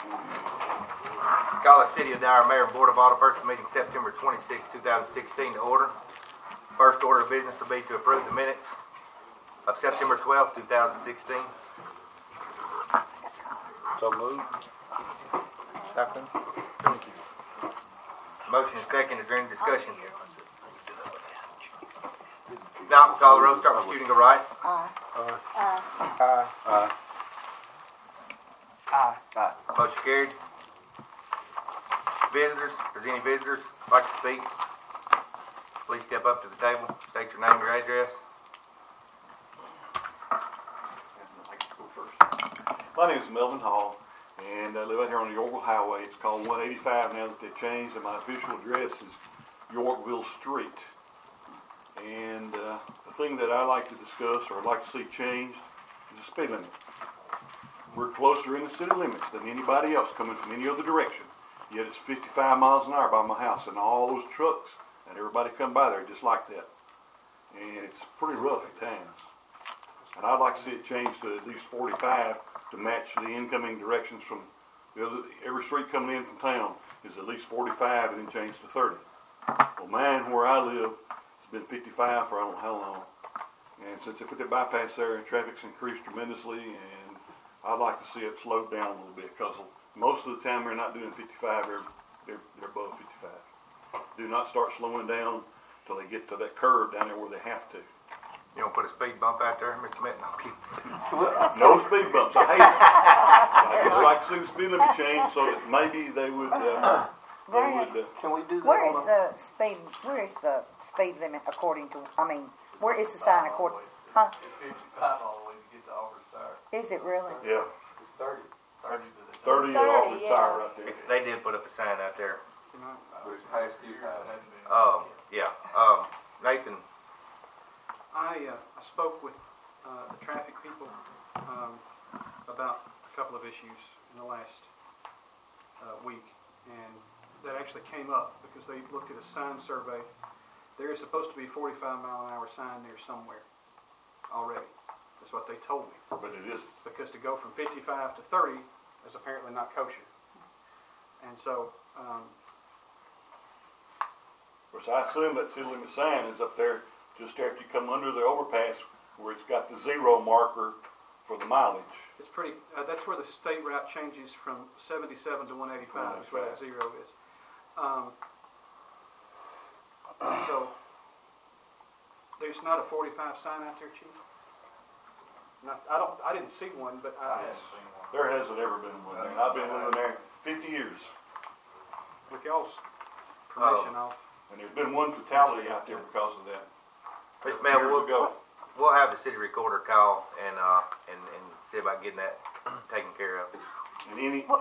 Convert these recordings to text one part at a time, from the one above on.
Call the City of Dyer Mayor and Board of Aldermen first meeting September 26, 2016 to order. First order of business will be to approve the minutes of September 12, 2016. So moved. Second. Thank you. Motion is second. Is there any discussion? Now, call the roll. Start with Shooting Right. Aye. Motion carried. Visitors, if there's any visitors like to speak, please step up to the table. State your name, your address. My name is Melvin Hall, and I live out here on the Yorkville Highway. It's called 185 now that they changed, and my official address is Yorkville Street. And the thing that I like to discuss or I'd like to see changed is the speed limit. We're closer in the city limits than anybody else coming from any other direction. Yet it's 55 miles an hour by my house, and all those trucks and everybody come by there just like that. And it's pretty rough at times. And I'd like to see it changed to at least 45 to match the incoming directions from the other. Every street coming in from town is at least 45 and then changed to 30. Well, mine, where I live, it's been 55 for I don't know how long. And since they put that bypass there, traffic's increased tremendously, and I'd like to see it slowed down a little bit, because most of the time they're not doing 55, they're above 55. Do not start slowing down until they get to that curve down there where they have to. You don't put a speed bump out there, Mr. Minton? No speed bumps. I hate it. I just like to see the speed limit change so that maybe they would. Can we do that? Where is the speed limit according to? I mean, where is the sign according? Huh? It's 55 all the way to get to Auburn Star. Is it really? Yeah. It's 30. 30 to the 30 at Auburn Star right there. They did put up a sign out there. But it's past due time. Yeah. Nathan. I spoke with the traffic people about a couple of issues in the last week, and that actually came up because they looked at a sign survey. There is supposed to be a 45-mile-an-hour sign there somewhere already. That's what they told me. But it isn't. Because to go from 55 to 30 is apparently not kosher. And so... Of course, I assume that city limit sign is up there just after you come under the overpass where it's got the zero marker for the mileage. It's pretty. That's where the state route changes from 77 to 185. Is where that zero is. So there's not a 45 sign out there, Chief. I didn't see one, but there hasn't ever been one. I've been living there 50 years. With y'all's permission, and there's been one fatality out there because of that. Mr. Melvin, we'll have the city recorder call and see about getting that taken care of. And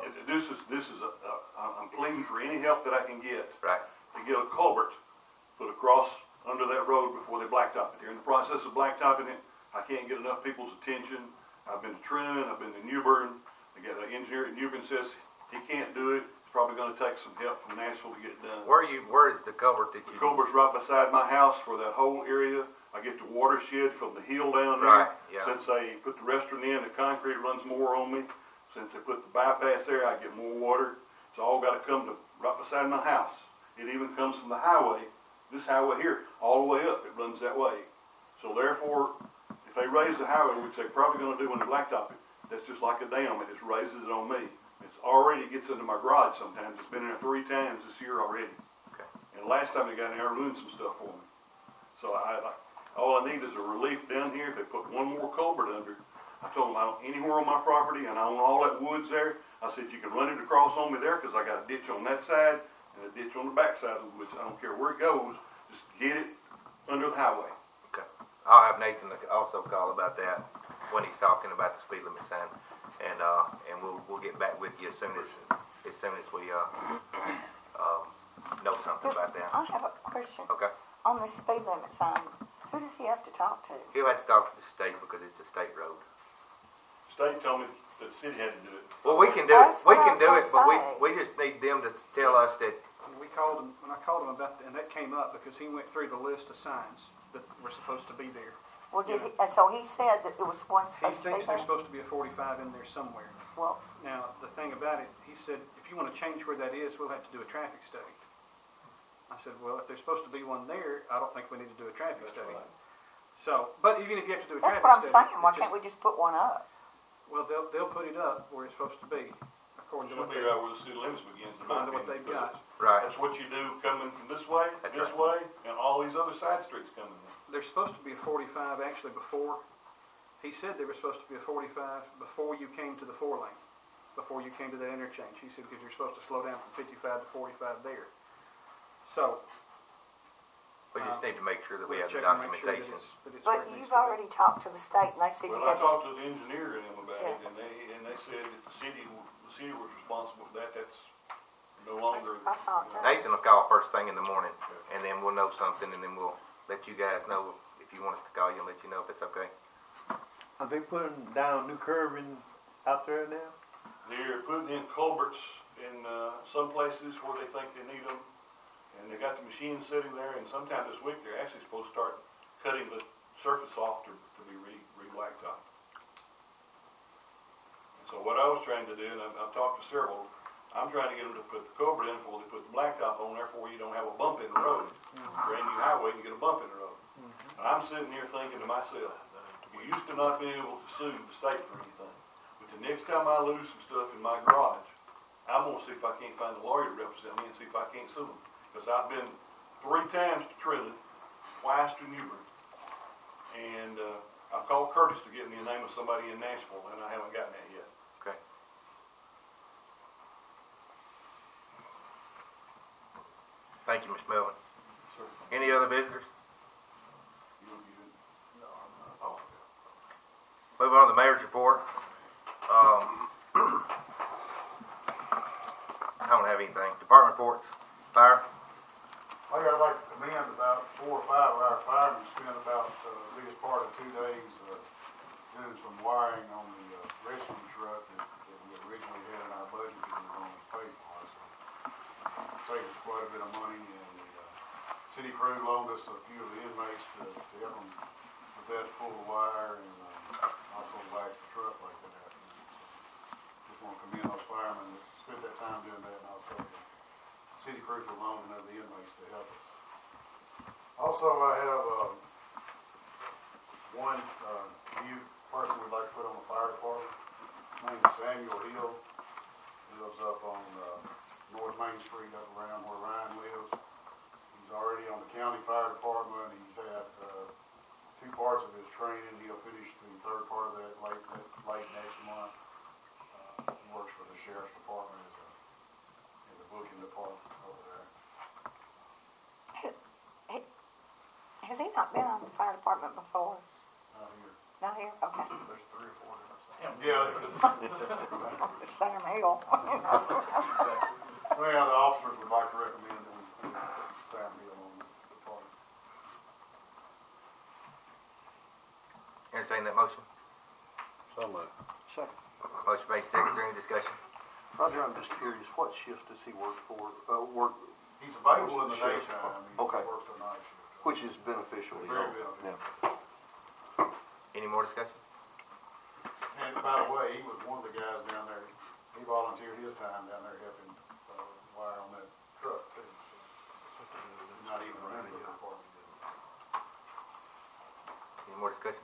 I'm pleading for any help that I can get. Right. To get a culvert put across under that road before they blacktop it. They're in the process of blacktopping it. I can't get enough people's attention. I've been to Trenton, I've been to New Bern. I got an engineer at New Bern says he can't do it. It's probably going to take some help from Nashville to get it done. Where is the culvert that you? The culvert's right beside my house for that whole area. I get the watershed from the hill down there. Right, yeah. Since they put the restaurant in, the concrete runs more on me. Since they put the bypass there, I get more water. It's all got to come to right beside my house. It even comes from the highway, this highway here, all the way up. It runs that way. So therefore, if they raise the highway, which they're probably going to do when they blacktop it, that's just like a dam. It just raises it on me. It's already gets into my garage sometimes. It's been in there 3 times this year already. Okay. And the last time they got in there, ruined some stuff for me. So all I need is a relief down here. If they put one more culvert under, I told them I don't anywhere on my property, and I own all that woods there. I said you can run it across on me there because I got a ditch on that side and a ditch on the back side of the woods. I don't care where it goes. Just get it under the highway. Okay. I'll have Nathan also call about that when he's talking about the speed limit sign, and we'll get back with you as soon as we know something about that. I have a question. Okay. On the speed limit sign, who does he have to talk to? He'll have to talk to the state because it's a state road. State told me that the city had to do it. Well, we can do it. We can do it, but we just need them to tell us that. We called him when I called him about that, and that came up because he went through the list of signs that were supposed to be there. Well, and so he said that it was one He supposed to be thinks there. there's supposed to be a 45 in there somewhere. Well, now the thing about it, he he said, if you want to change where that is, we'll have to do a traffic study. I said, well, if there's supposed to be one there, I don't think we need to do a traffic study. So, but even if you have to do a That's traffic what I'm study. saying, why can't we just put one up? Well, they'll put it up where it's supposed to be, according to Should what be right where the city limits begins, in my according to what opinion. they've got. Right. That's what you do coming from this way, That's this right. way, and all these other side streets coming in. There's supposed to be a 45 actually before. He said there was supposed to be a 45 before you came to the 4-lane, before you came to that interchange. He said because you're supposed to slow down from 55 to 45 there. So. We just need to make sure that we have the check and make sure that documentation. it's But where it needs you've to be. already talked to the state and they said you Well, I had, talked to the engineer and them about it, Yeah. and they said that the city was responsible for that. That's no longer. I thought that. Nathan will call first thing in the morning, and then we'll know something, and then we'll let you guys know if you want us to call you and let you know if it's okay. Are they putting down new curbing out there now? They're putting in culverts in some places where they think they need them, and they got the machine sitting there. And sometime this week they're actually supposed to start cutting the surface off to be re-blacktop. And so what I was trying to do, and I've talked to several, I'm trying to get them to put the culvert in before they put the blacktop on there, for you don't have a bump in the road. Brand new highway, you get a bump in the road. And I'm sitting here thinking to myself, you used to not be able to sue the state for anything. But the next time I lose some stuff in my garage, I'm going to see if I can't find a lawyer to represent me and see if I can't sue them. Because I've been 3 times to Trilly, twice to Newbern, and I've called Curtis to get me the name of somebody in Nashville, and I haven't gotten that yet. Okay. Thank you, Ms. Melvin. Sir, Any other visitors? no, I'm not. Oh, Moving on to the mayor's report. I don't have anything. Department reports. Fire. I'd like to commend about 4 or 5 of our firemen spent about the biggest part of 2 days doing some wiring on the rescue truck that we originally had in our budget that we were going to pay for. So saved us quite a bit of money, and the city crew loaned us a few of the inmates to help them with that, pull the wire, and also wax the truck like that happened. So just want to commend those firemen that spent that time doing that, and also the city crew for loaning of the inmates to help us. Also, I have one new person we'd like to put on the fire department. His name is Samuel Hill. He lives up on North Main Street, up around where Ryan lives. He's already on the county fire department. He's had 2 parts of his training. He'll finish the 3rd part of that late next month. He works for the sheriff's department in the booking department over there. Has he not been on the fire department before? Not here. Not here? Okay. There's 3 or 4 different Sams. Yeah. Sam Hill. Well, the officers would like to recommend that we put Sam Hill on the department. Entertain that motion. So moved. Second. Motion made, second. Is there any discussion? Roger, I'm just curious, what shift does he work for? He's available in the daytime. He Okay. works the night shift. Which is beneficial. you Very know. beneficial. Yeah. Any more discussion? And by the way, he was one of the guys down there. He volunteered his time down there helping wire on that truck too. So, not even a member of the department. Any more discussion?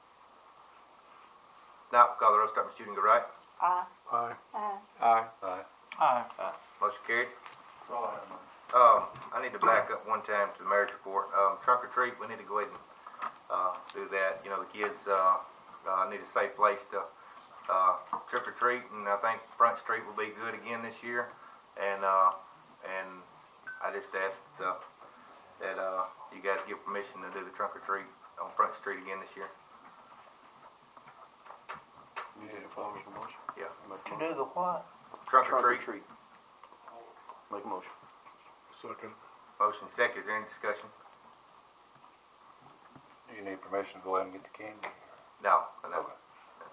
Now, call the roll, start with shooting go right. Aye. Aye. Aye. Aye. Aye. Motion carried. That's all I have, man. I need to back up one time to the mayor's report. Trunk or treat, we need to go ahead and do that. You know, the kids need a safe place to trick or treat, and I think Front Street will be good again this year. And I just asked that you guys give permission to do the trunk or treat on Front Street again this year. You need a motion. Yeah. To do the what? Trunk or treat. Make a motion. Second. Motion second. Is there any discussion? You need permission to go ahead and get the candy? No. No. Okay.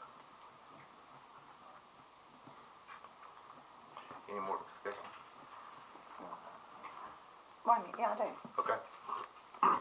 Any more discussion? Wait a minute, yeah, I do. Okay.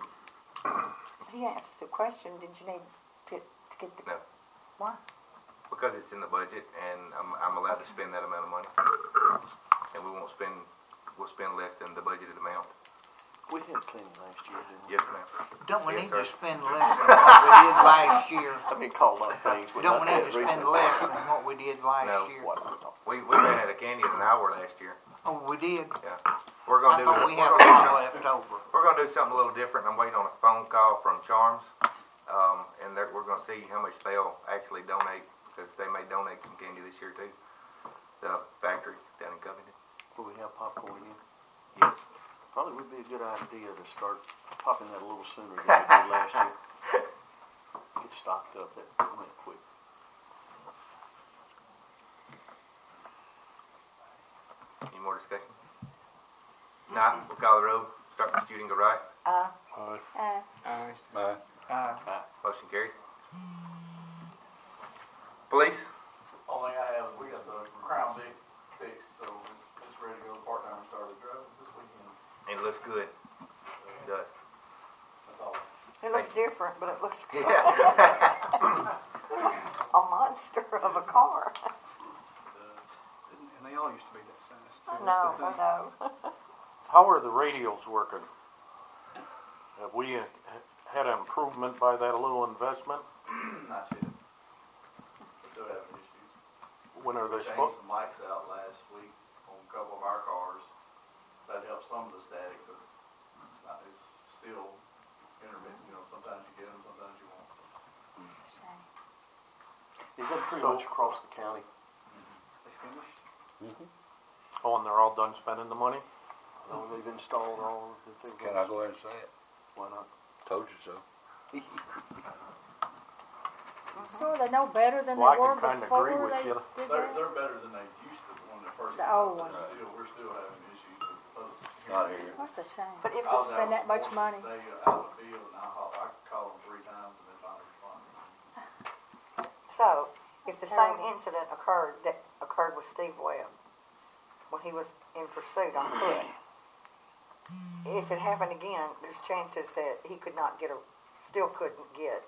He asked a question, did you need to get the... No. Why? because it's in the budget, and I'm allowed to spend that amount of money. And we'll spend less than the budgeted amount. We had plenty last year, didn't we? Yes, ma'am. Don't we Yes, need sir. to spend less than what we did last year? I mean, call up things. Don't we need to spend less than what we did last No. year? We ran out of candy in an hour last year. Oh, we did? Yeah. We're I gonna thought do we had a lot left over. We're gonna do something a little different. I'm waiting on a phone call from Charms, and we're gonna see how much they'll actually donate, because they may donate some candy this year too. The factory down in Covington. Will we have popcorn again? Yes. Probably would be a good idea to start popping that a little sooner than we did last year. Get stocked up, that went quick. Any more discussion? Not. We'll call the roll. Start with Judy and go right. Motion carried. Police. Only I have, we got the Crown Vic fixed, so we're just ready to go. Part-time started driving this weekend. It looks good. It does. That's all. It looks different, but it looks good. Yeah. A monster of a car. And they all used to be that size. too. I That's know, the I thing. know. How are the radios working? Have we had an improvement by that little investment? Not yet. We're still having issues. When are We they changed supposed? some mics out last week on a couple of our cars. That helps some of the static, but it's still intermittent. You know, sometimes you get them, sometimes you won't. Is that pretty So- much across the county? They finished? Oh, and they're all done spending the money? No, they've installed all of the things. Can I go ahead and say it? Why not? Told you so. So are they no better than Well, I they were can kinda before agree with they you. did They're, that? they're better than they used to when they first. The came out. old ones. We're still having issues with those. Not here. That's a shame. But if I the, was spend out that much Washington money. State, out in the field, and I called them 3 times, and they finally responded. so, if the same Terrible. incident that occurred with Steve Webb, when he was in pursuit on foot, if it happened again, there's chances that he could not still couldn't get.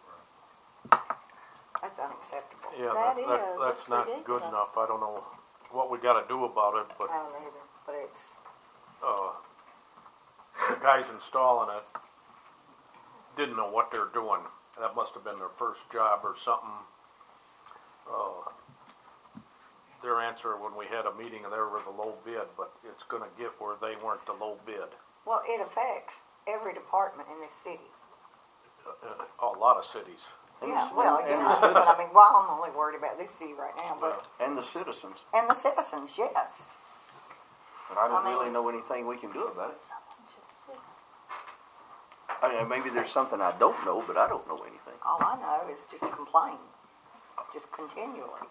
That's unacceptable. Yeah, That's that's not good ridiculous. enough. I don't know what we gotta do about it, but, I don't either, but it's, the guys installing it didn't know what they're doing. That must have been their first job or something. Their answer when we had a meeting, they were the low bid, but it's gonna get where they weren't the low bid. well, it affects every department in this city. A lot of cities. And Yeah, the, well, and, you and know, the but I citizens. mean, well, I'm only worried about this city right now, but, And the citizens. and the citizens, yes. But I don't I mean- really know anything we can do about it. I mean, maybe there's something I don't know, but I don't know anything. All I know is just complain, just continually.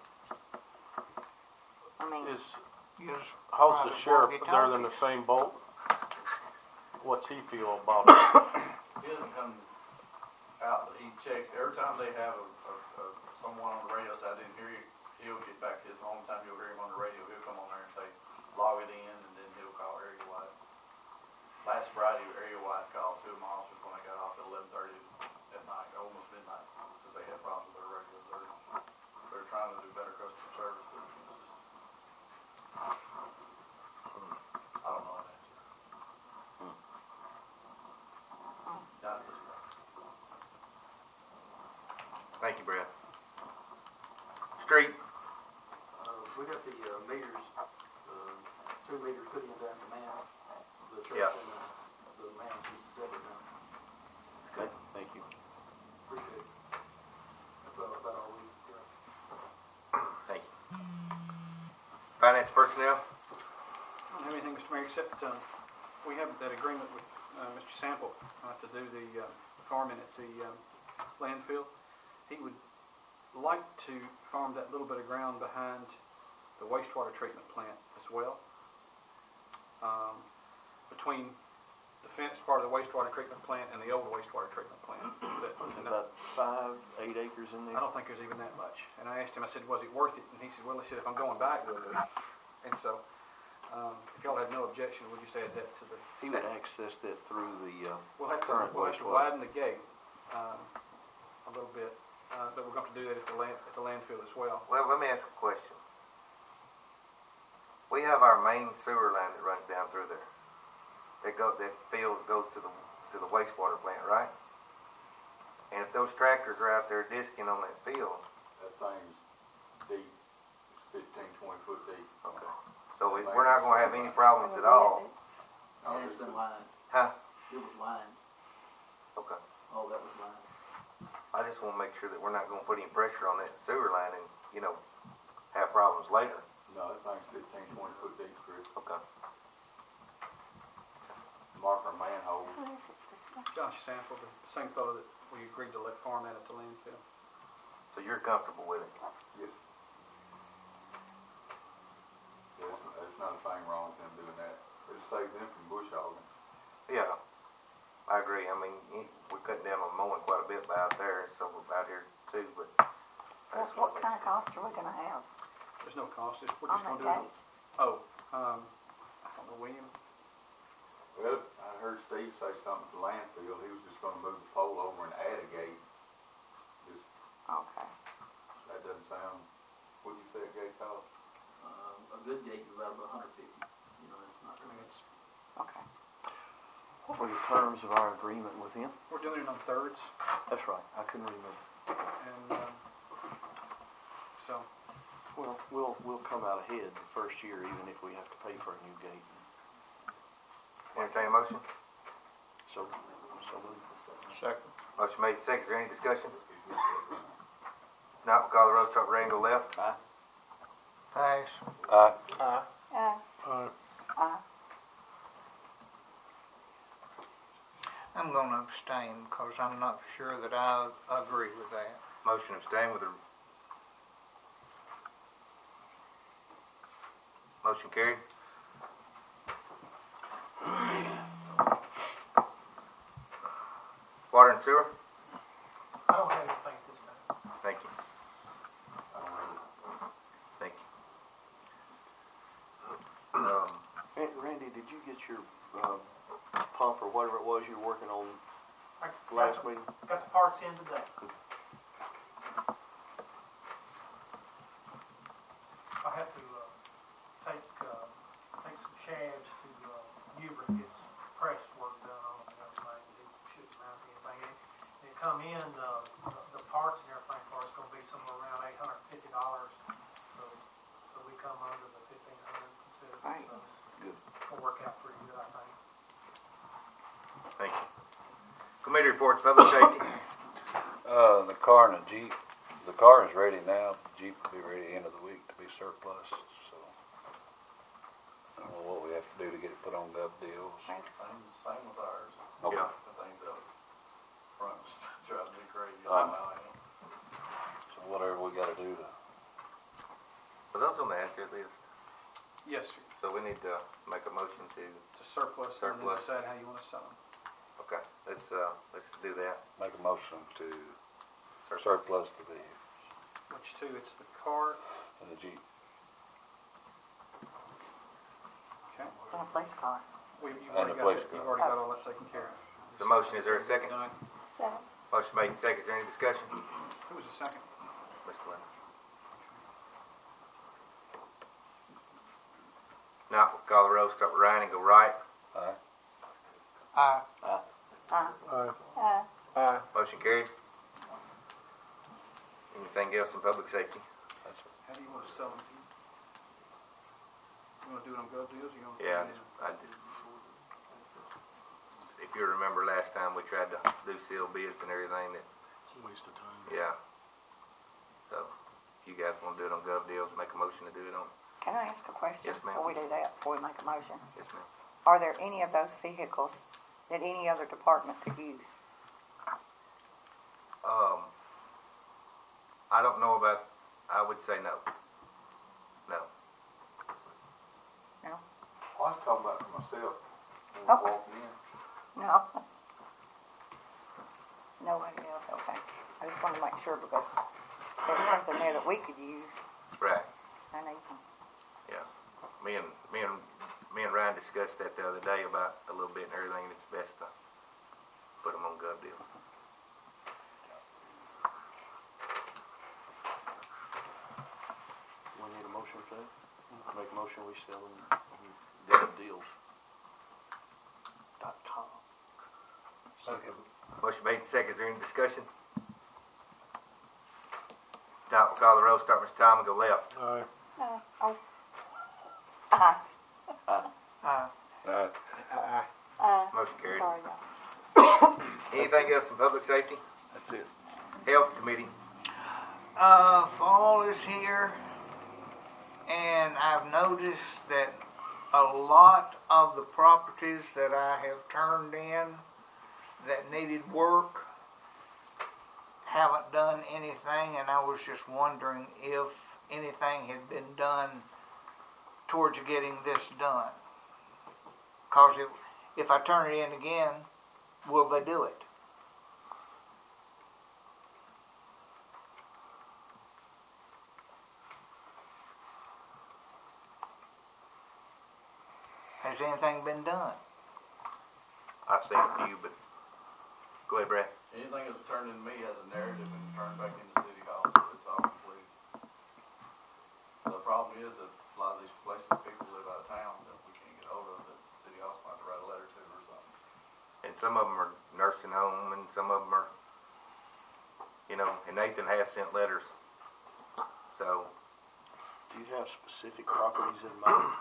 I mean, How's the sheriff, they're in the same boat? What's he feel about it? He doesn't come out, but he checks, every time they have someone on the radio side didn't hear you, he'll get back his own time, you'll hear him on the radio, he'll come on there and say, log it in, and then he'll call area wide. Last Friday, area wide called 2 of my officers when they got off at 11:30 at night, almost midnight, because they had problems with their radio service. They're trying to do better customer service, but it's just, I don't know that answer. Not at this point. Thank you, Brad. Street. We got the meters, 2 meters put in down the man, the church Yeah. and the man pieces of it now. Okay, thank you. Appreciate it. That's about all we got. Thank you. Finance personnel. I don't have anything, Mr. Mayor, except we have that agreement with Mr. Sample to do the farming at the landfill. He would like to farm that little bit of ground behind the wastewater treatment plant as well. Between the fenced part of the wastewater treatment plant and the old wastewater treatment plant. And About 5-8 acres in I there. don't think there's even that much. And I asked him, I said, was it worth it? And he said, well, he said, if I'm going back, we'll do it. And so, if y'all have no objection, we'll just add that to the... He would access that through the We'll have current to wastewater. widen the gate a little bit. but we're going to do that at the landfill as well. Well, let me ask a question. We have our main sewer line that runs down through there. That field goes to the wastewater plant, right? And if those tractors are out there disking on that field, That thing's deep, it's 15, 20 foot deep. okay. So we're not going to have any problems at all. No, And it's in line. Huh? It was lined. Okay. Oh, that was lined. I just want to make sure that we're not going to put any pressure on that sewer line and, have problems later. No, that thing's 15, 20 foot deep, Chris. Okay. Marker manhole. Josh Sample, the same fellow that we agreed to let farm that at the landfill. So you're comfortable with it? Yes. There's not a thing wrong with them doing that. It saves them from bush hogging. Yeah. I agree. I mean, we're cutting down on mowing quite a bit by out there, so we're out here too, but. I just What want to kind of cost are we gonna have There's no cost. We're on just that going to do gate? it. Oh, I don't know, William. Well, I heard Steve say something at the landfill. He was just gonna move the pole over and add a gate. Just, Okay. that doesn't sound, what do you say a gate cost? A good gate is about 150. You know, it's not. I mean, it's Okay. What were the terms of our agreement with him? we're doing it on thirds, That's right, I couldn't remember. and so Well, we'll come out ahead the first year, even if we have to pay for a new gate. entertain a motion. So moved. Second. Motion made, second. Is there any discussion? Not, we'll call the roll, start with Rango left. Aye. Pass. Aye. I'm gonna abstain because I'm not sure that I agree with that. Motion abstain with a. Motion carried. Water and sewer? I don't have anything at this time. Thank you. Thank you. Randy, did you get your pump or whatever it was you were working on I last meeting? got the parts in today. I have to take some shafts to Uber and get some press work done on it and everything. It shouldn't amount to anything. They come in, the parts and everything for it's going to be somewhere around $850. So we come under the $1,500 considered. Right. So Good. it'll work out pretty good, I think. Thank you. Committee reports, public safety. The car and the Jeep. The car is ready now. The Jeep will be ready end of the week to be surplus. So I don't know what we have to do to get it put on gov deals. Right. Same with ours. Okay. Yeah. The things up front drive me crazy. Um, So whatever we got to do to. Are those on the asset list? yes, sir. So we need to make a motion to, To surplus and then Surplus. decide how you want to sell them. okay, let's do that. Make a motion to surplus the vehicles Which two? It's the car. and the Jeep. Okay. And a police car. You've And already the got police that. You've car. already got all that taken care of. The motion, is there a second? Done. Second. Motion made, second. Is there any discussion? Who was the second? Ms. Glenn. Now, we'll call the roll, start with Ryan and go right. Aye. Aye. Motion carried. Anything else in public safety? That's it. How do you want to sell them? You want to do it on gov deals? Or you want to Yeah, if you remember last time, we tried to do sealed bids and everything that, It's a waste of time. yeah. So, if you guys want to do it on gov deals, make a motion to do it on, Can I ask a question Yes, ma'am. before we do that? Before we make a motion, yes ma'am. are there any of those vehicles that any other department could use? I don't know about, I would say no. No. No. I was talking about for myself when we Okay. walked in. No. Nobody else. Okay. I just wanted to make sure because there's something there that we could use. Right. I know. Yeah. Me and Ryan discussed that the other day about a little bit and everything. It's best to put them on gov deal. Okay. Make a motion, we sell them on deals.com. Second. Motion made, second. Is there any discussion? Now, we'll call the roll. Start Mr. Tom and go left. Aye. Oh, Motion carried. sorry, y'all. Anything else in public safety? That's it. Health committee. Fall is here, and I've noticed that a lot of the properties that I have turned in that needed work haven't done anything, and I was just wondering if anything had been done towards getting this done. Because if I turn it in again, will they do it? Has anything been done? I've seen a few, but go ahead, Brad. Anything that's turned into me has a narrative and turned back into City Hall, so it's all complete. The problem is that a lot of these places, people live out of town that we can't get hold of, that City Hall's going to write a letter to or something. And some of them are nursing home, and some of them are, and Nathan has sent letters. So, Do you have specific properties in mind?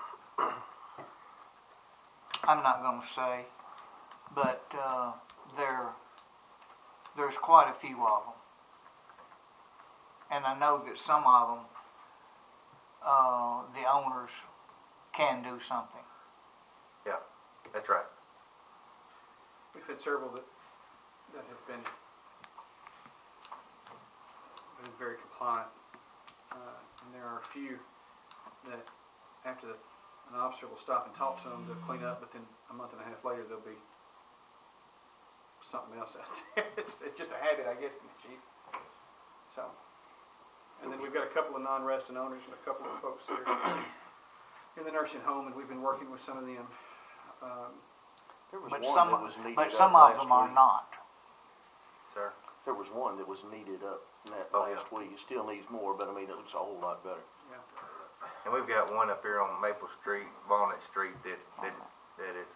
I'm not going to say, but there's quite a few of them. And I know that some of them, the owners can do something. yeah, that's right. We've had several that have been very compliant, and there are a few that after an officer will stop and talk to them, they'll clean up, but then a month and a half later there'll be something else out there. It's just a habit, I guess, Chief. So, and then we've got a couple of non-resident owners and a couple of folks that are in the nursing home, and we've been working with some of them. There was But one some, that was needed but up some of last them are week. not. Sir? There was one that was needed up in that Oh, yeah. last week. It still needs more, but I mean, it looks a whole lot better. And we've got one up here on Maple Street, Walnut Street, that is,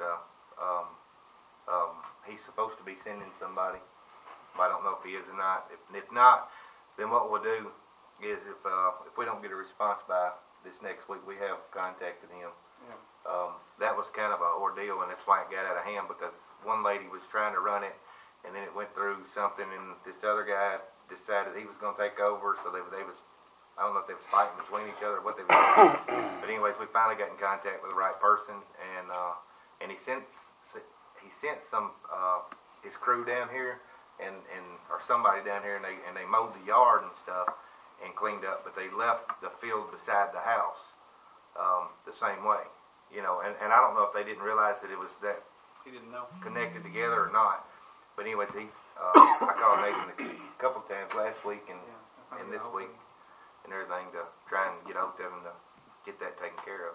he's supposed to be sending somebody, but I don't know if he is or not. If not, then what we'll do is if we don't get a response by this next week, we have contacted him. Yeah. That was kind of an ordeal, and that's why it got out of hand, because one lady was trying to run it, and then it went through something, and this other guy decided he was going to take over, so they was, I don't know if they was fighting between each other or what they were doing. But anyways, we finally got in contact with the right person, and he sent some his crew down here, and or somebody down here, and they mowed the yard and stuff and cleaned up, but they left the field beside the house the same way, and I don't know if they didn't realize that it was that He didn't know. connected together or not. But anyways, I called Nathan a couple of times last week and this week and everything to try and get out of him to get that taken care of.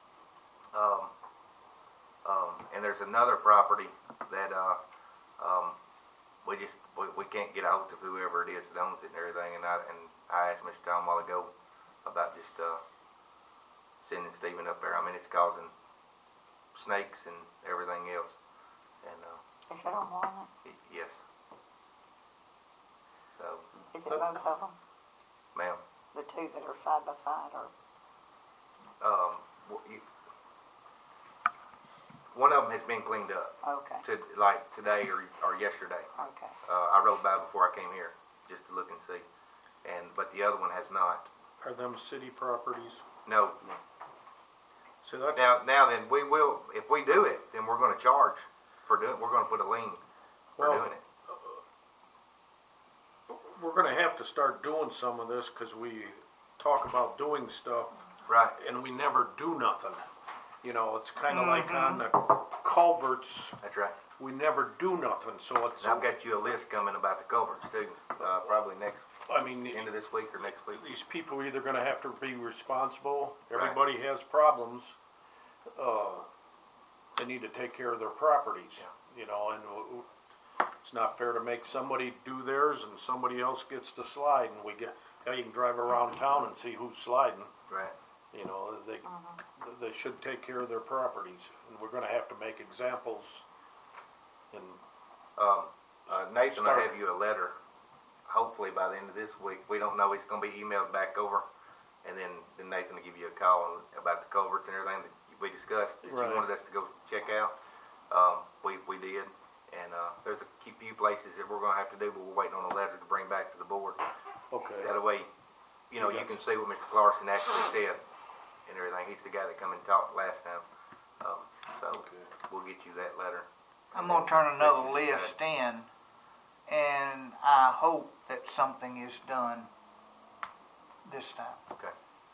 And there's another property that we can't get out of whoever it is that owns it and everything. And I asked Mr. Tom a while ago about just sending Stephen up there. I mean, it's causing snakes and everything else. And Is it on Walnut? yes. So, Is it both of them? ma'am, The two that are side by side, or? one of them has been cleaned up Okay, like today or yesterday. okay. I rode by before I came here just to look and see, but the other one has not. Are them city properties? No. So that's, Now then, we will, if we do it, then we're going to charge for doing. We're going to put a lien for Well, doing it. we're gonna have to start doing some of this, cause we talk about doing stuff Right. and we never do nothing. It's kinda like on the culverts, That's right. we never do nothing, so it's, And I've got you a list coming about the culverts too. Probably I mean, end of this week or next week. these people are either gonna have to be responsible, everybody has problems, they need to take care of their properties, and it's not fair to make somebody do theirs and somebody else gets to slide, and you can drive around town and see who's sliding. Right. You know, they should take care of their properties, and we're gonna have to make examples. And Nathan will have you a letter, hopefully by the end of this week. We don't know, it's gonna be emailed back over, and then Nathan will give you a call about the culverts and everything that we discussed, that Right. you wanted us to go check out. We did, and there's a few places that we're gonna have to do, but we're waiting on a letter to bring back to the board. okay, That way, you know, you can see what Mr. Clarkson actually said and everything. He's the guy that come and talked last time. So we'll get you that letter. I'm gonna turn another list in, and I hope that something is done this time. Okay.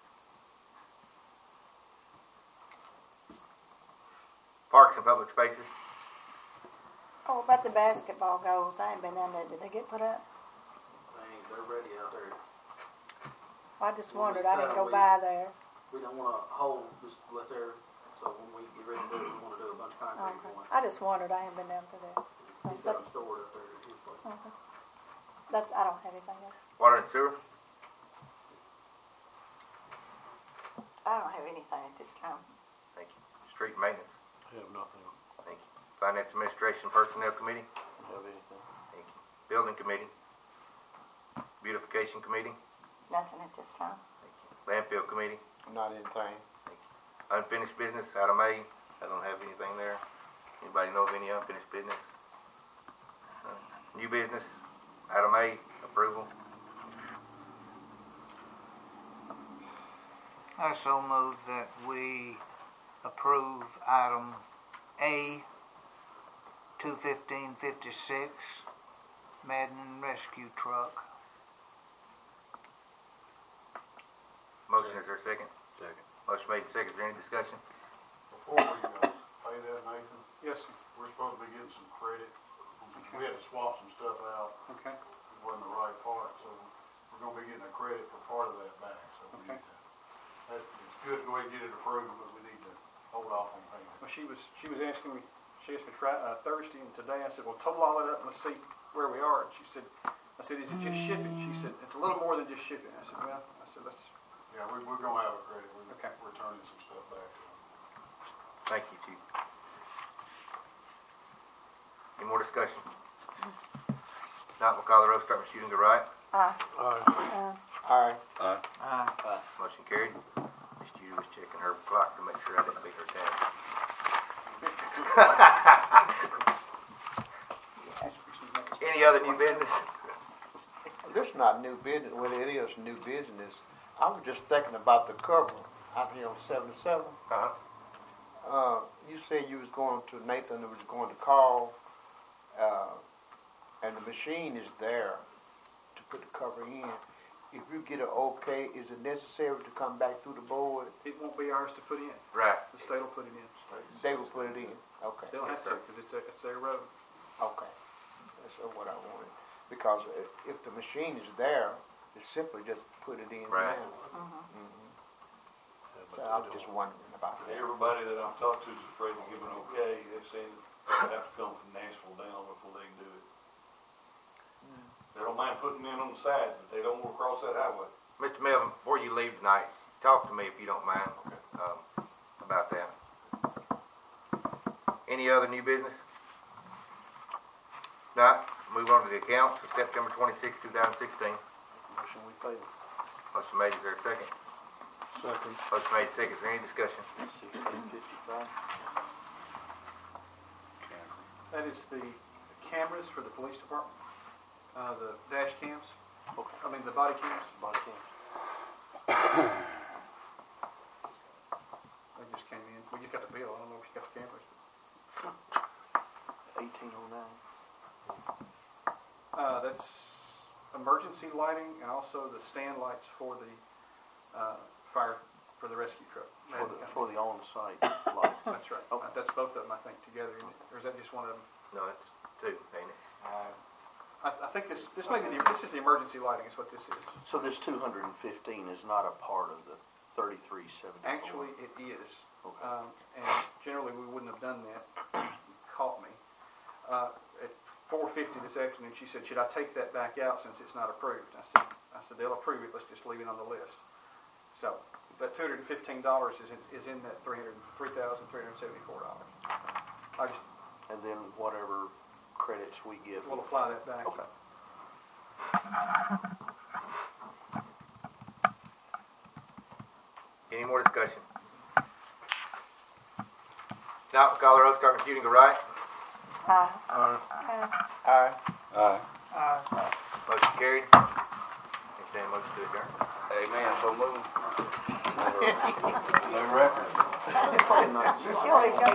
Parks and public spaces. Oh, about the basketball goals, I ain't been down there. Did they get put up? They're ready out there. I just Well, wondered. we I didn't go said by there. We don't want to hold, just let there, so when we get ready to do it, we want to do a bunch of concrete Okay. for it. I just wondered. I ain't been down for that. So He's got them that's, stored up there at his place. okay. That's. I don't have anything else. Water and sewer. I don't have anything at this time. Thank you. Street maintenance. I have nothing. Thank you. Finance administration personnel committee. Don't have anything. Thank you. Building committee. Beautification committee. Nothing at this time. Thank you. Landfill committee. Not anything. Unfinished business, item A. I don't have anything there. Anybody know of any unfinished business? New business, item A, approval. I so move that we approve item A, 21556, Madden Rescue Truck. Motion, is there a second? Second. Motion made, second. Is there any discussion? Before we pay that, Nathan, Yes, sir. we're supposed to be getting some credit. We had to swap some stuff out. Okay. It wasn't the right part, so we're gonna be getting a credit for part of that back, so we need to, it's good to go ahead and get it approved, but we need to hold off on payment. Well, she was asking me. She asked me Thursday and today. I said, well, total all that up and let's see where we are. And she said, I said, is it just shipping? She said, it's a little more than just shipping. I said, well, let's. Yeah, we're gonna have a credit. Okay. We're turning some stuff back to them. Thank you, Chief. Any more discussion? Not, we'll call the roll, start with shooting to right. Aye. Aye. Aye. Motion carried. Miss Judy was checking her clock to make sure I didn't beat her tab. Any other new business? This is not new business. Well, it is new business. I was just thinking about the cover out here on 77. Uh-huh. You said you was going to Nathan. Was going to call, and the machine is there to put the cover in. If you get an okay, is it necessary to come back through the board? It won't be ours to put in. Right. The state will put it in. They will put it in. Okay. They'll have to because it's their road. Okay. That's what I wanted. Because if the machine is there, it's simply just put it in Right. now. Mm-hmm. So I was just wondering about that. Everybody that I've talked to is afraid to give an okay. They're saying they have to come from Nashville down before they can do it. They don't mind putting in on the sides, but they don't want to cross that highway. Mr. Melvin, before you leave tonight, talk to me if you don't mind about that. Any other new business? Not, move on to the accounts of September 26, 2016. Motion we pay them. Motion made, is there a second? Second. Motion made, second. Is there any discussion? 1655. That is the cameras for the police department. The dash cams. Okay. I mean the body cams. Body cams. They just came in. We just got the bill. I don't know if you got the cameras. 1809. That's emergency lighting and also the stand lights for the fire for the rescue truck. For the on-site light. That's right. Okay. That's both of them, I think, together. Or is that just one of them? No, it's two, ain't it? I think this is the emergency lighting. Is what this is. So this 215 is not a part of the 3374. Actually, it is. Okay. And generally, we wouldn't have done that. You caught me. At 4:50 this afternoon, she said, "Should I take that back out since it's not approved?" I said, "They'll approve it. Let's just leave it on the list." So That $215 is in that $3,374. I just And then whatever credits we get. will apply that back. Okay. Any more discussion? Now, call the roll, start computing, go right. Aye. Aye. Motion carried. Entertained motion to adjourn. Amen, so move. New record. She only got